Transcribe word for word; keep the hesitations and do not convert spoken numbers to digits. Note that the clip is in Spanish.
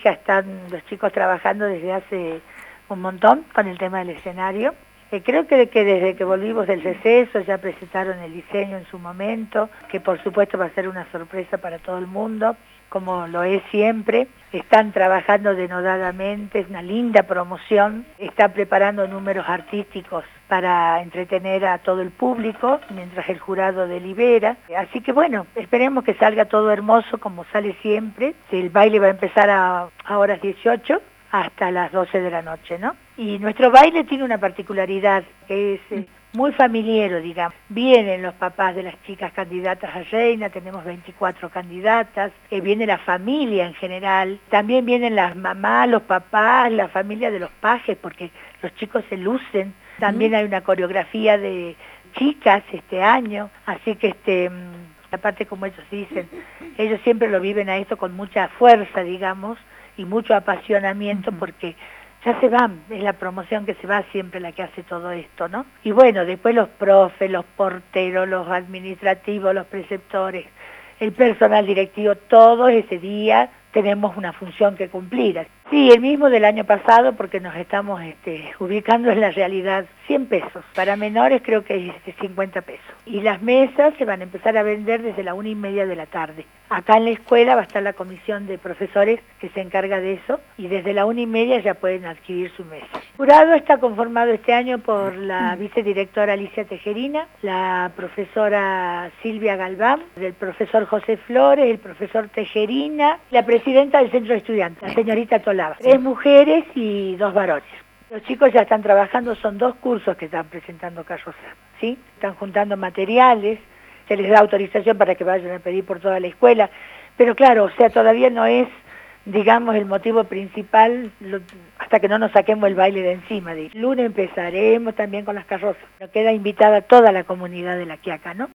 ya están los chicos trabajando desde hace un montón con el tema del escenario. Eh, creo que, que desde que volvimos del receso ya presentaron el diseño en su momento, que por supuesto va a ser una sorpresa para todo el mundo, como lo es siempre. Están trabajando denodadamente, es una linda promoción, están preparando números artísticos para entretener a todo el público mientras el jurado delibera. Así que bueno, esperemos que salga todo hermoso como sale siempre. El baile va a empezar a, a horas dieciocho hasta las doce de la noche, ¿no? Y nuestro baile tiene una particularidad que es eh, muy familiar, digamos. Vienen los papás de las chicas candidatas a reina, tenemos veinticuatro candidatas, eh, viene la familia en general, también vienen las mamás, los papás, la familia de los pajes, porque los chicos se lucen. También hay una coreografía de chicas este año, así que este... aparte, como ellos dicen, ellos siempre lo viven a esto con mucha fuerza, digamos, y mucho apasionamiento, porque ya se van, es la promoción que se va siempre la que hace todo esto, ¿no? Y bueno, después los profes, los porteros, los administrativos, los preceptores, el personal directivo, todo ese día tenemos una función que cumplir. Sí, el mismo del año pasado, porque nos estamos este, ubicando en la realidad, cien pesos. Para menores creo que es cincuenta pesos. Y las mesas se van a empezar a vender desde la una y media de la tarde. Acá en la escuela va a estar la comisión de profesores que se encarga de eso, y desde la una y media ya pueden adquirir su mesa. El jurado está conformado este año por la vicedirectora Alicia Tejerina, la profesora Silvia Galván, el profesor José Flores, el profesor Tejerina, la presidenta del centro de estudiantes, la señorita Tolaba. Tres mujeres y dos varones. Los chicos ya están trabajando, son dos cursos que están presentando carroza, ¿sí? Están juntando materiales, se les da autorización para que vayan a pedir por toda la escuela, pero claro, o sea, todavía no es, digamos, el motivo principal lo, hasta que no nos saquemos el baile de encima. El lunes empezaremos también con las carrozas. Nos queda invitada toda la comunidad de La Quiaca, ¿no?